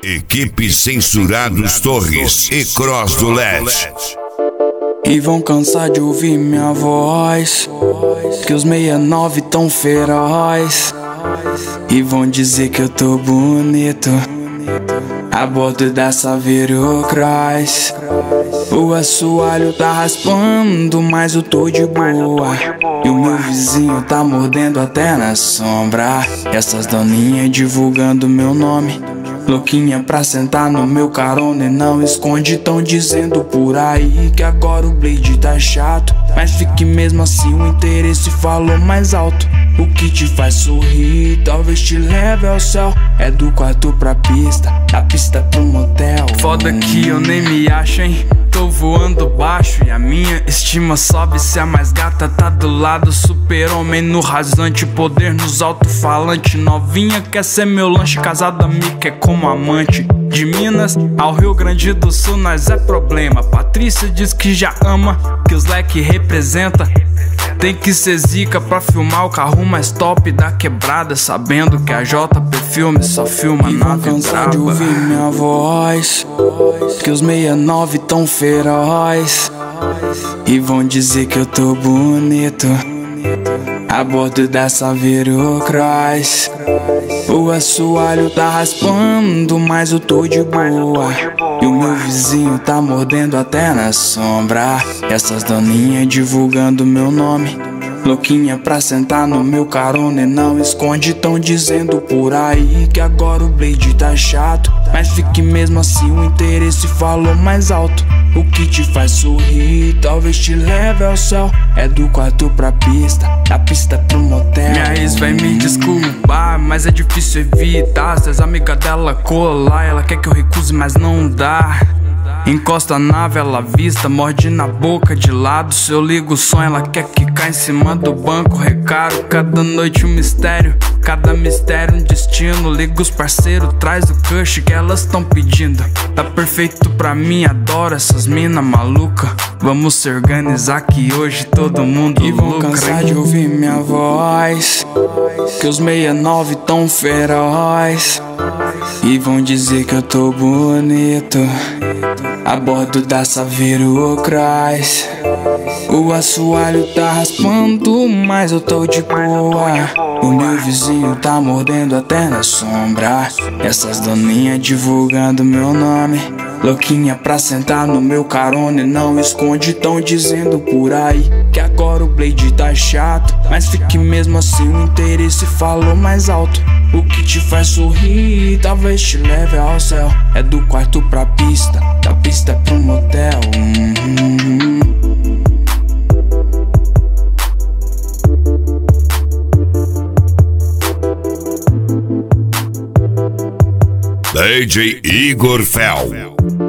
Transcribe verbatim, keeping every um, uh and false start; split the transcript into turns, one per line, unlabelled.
Equipe Censurados Torres e Cross do L E D.
E vão cansar de ouvir minha voz, que os sessenta e nove tão feroz. E vão dizer que eu tô bonito a bordo dessa Virocross. O assoalho tá raspando, mas eu tô de boa. E o meu vizinho tá mordendo até na sombra. Essas doninhas divulgando meu nome, louquinha pra sentar no meu carona e não esconde. Tão dizendo por aí que agora o Blade tá chato, mas fique mesmo assim, o interesse falou mais alto. O que te faz sorrir, talvez te leve ao céu. É do quarto pra pista, da pista pro motel.
Foda que eu nem me acho, hein? Tô voando baixo e a minha estima sobe. Se a mais gata tá do lado, super-homem no rasante, poder nos alto-falante. Novinha quer ser meu lanche, casada me quer como amante. De Minas ao Rio Grande do Sul nós é problema. Patrícia diz que já ama, que os leque representa. Tem que ser zica pra filmar o carro mais top da quebrada, sabendo que a J P Filme só filma na
vão cansar de ouvir minha voz, que os sessenta e nove tão feroz. E vão dizer que eu tô bonito a bordo dessa Virocross. O assoalho tá raspando, mas eu tô de boa. E o meu vizinho tá mordendo até na sombra. Essas doninhas divulgando meu nome, louquinha pra sentar no meu carona e não esconde. Tão dizendo por aí que agora o Blade tá chato, mas fique mesmo assim, o interesse falou mais alto. O que te faz sorrir, talvez te leve ao céu. É do quarto pra pista, da pista pro motel.
Minha ex vai me desculpar, mas é difícil evitar. Se as amigas dela colar, ela quer que eu recuse, mas não dá. Encosta a nave, ela vista, morde na boca de lado. Se eu ligo o som, ela quer quicar em cima do banco. Recaro, cada noite um mistério, cada mistério um destino. Liga os parceiros, traz o cush que elas tão pedindo. Tá perfeito pra mim, adoro essas mina maluca. Vamos se organizar que hoje todo mundo
e vão
lucra.
cansar de ouvir minha voz, que os sessenta e nove tão feroz. E vão dizer que eu tô bonito a bordo dessa Virocross. O assoalho tá raspando, mas eu tô de boa. O meu vizinho tá mordendo até na sombra. Essas doninhas divulgando meu nome, louquinha pra sentar no meu carona e não esconde. Tão dizendo por aí que agora o Blade tá chato, mas fique mesmo assim, o interesse falou mais alto. O que te faz sorrir, talvez te leve ao céu. É do quarto pra pista, da pista pro motel. Uhum.
D J Igor Fel.